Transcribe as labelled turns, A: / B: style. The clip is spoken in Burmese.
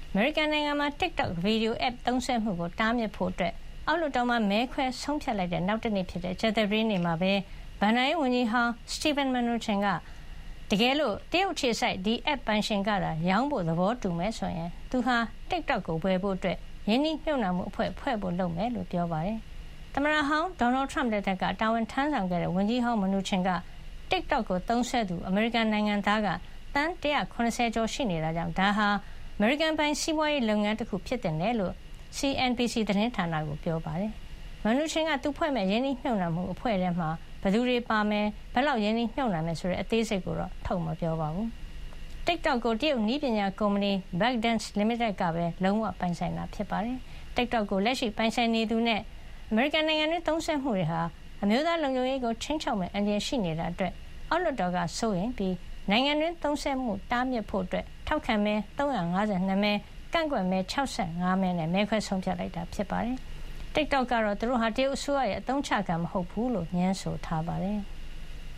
A: မေရိကန်နိုင်ငံမှာ TikTok ဗီဒီယို app သုံးစွဲမှုကိုတားမြစ်ဖို့အောက်လွှတ်တော်မှာမဲခွဲဆုံးဖြတ်လိုက်တဲ့နောက်တနေ့ဖြစ်တဲ့ကြာသပတေးနေ့မှာပဲဘဏ္ဍာရေးဝန်ကြီးဟောင်း Steven Mnuchin ကတကယ်လို့တရုတ်ခြေစိုက်ဒီ app ပိုင်ရှင်ကသာရောင်းဖို့သဘောတူမယ်ဆိုရင်သူဟာ TikTok ကိုဝယ်ဖို့ရင်းနှီးမြှုပ်နှံမှုအဖွဲ့ဖွဲ့ဖို့လုပ်မယ်လို့ပြောပါတယ်။သမ္မတဟောင်းဒေါ်နယ်ထရမ့်လက်ထက်ကတာဝန်ထမ်းဆောင်ခဲ့တဲ့ဝန်ကြီးဟောင်း Mnuchin က TikTok ကိုသုံးစွဲသူအမေရိကန်နိုင်ငံသားကသန်း190ကျော်ရှိနေတာကြောင့်ဒါဟာအမေရိကန်ပိုင်စီးပွားရေးလုပ်ငန်းတစ်ခုဖြစ်တယ်လို့ CNBC သတင်းဌာနကိုပြောပါတယ်။ Mnuchin ကသူဖွဲ့မဲ့ရင်းနှီးမြှုပ်နှံမှုအဖွဲ့ထဲမှာဘယ်သူတွေပါမယ်ဘယ်လောက်ရင်းနှီးမြှုပ်နှံမယ်ဆိုတဲ့အသေးစိတ်ကိုတော့ထုတ်မပြောပါဘူး။ TikTok ကိုတရုတ်နည်းပညာကုမ္ပဏီ ByteDance Limited ကပဲလုံးဝပိုင်ဆိုင်တာဖြစ်ပါတယ်။ TikTok ကိုလက်ရှိပိုင်ဆိုင်နေသူနဲ့အမေရိကန်နိုင်ငံတွင်းသုံးစွဲမှုတွေဟာအမျိုးသားလုံခြုံရေးကိုခြိမ်းခြောက်မဲ့အန္တရာယ်ရှိနေတာအတွက်အောက်လွှတ်တော်ကစိုးရိမ်ပြီးနိုင်ငံတွင်းသုံးစွဲမှုတားမြစ်ဖို့ထောက်ခံမဲ352မဲကန့်ကွက်မဲ65မဲနဲ့မဲခွဲဆုံးဖြတ်လိုက်တာဖြစ်ပါတယ်။ TikTok ကတော့သူတို့ဟာတရုတ်အစိုးရရဲ့အသုံးချခံမဟုတ်ဘူးလို့ငြင်းဆိုထားပါတယ်။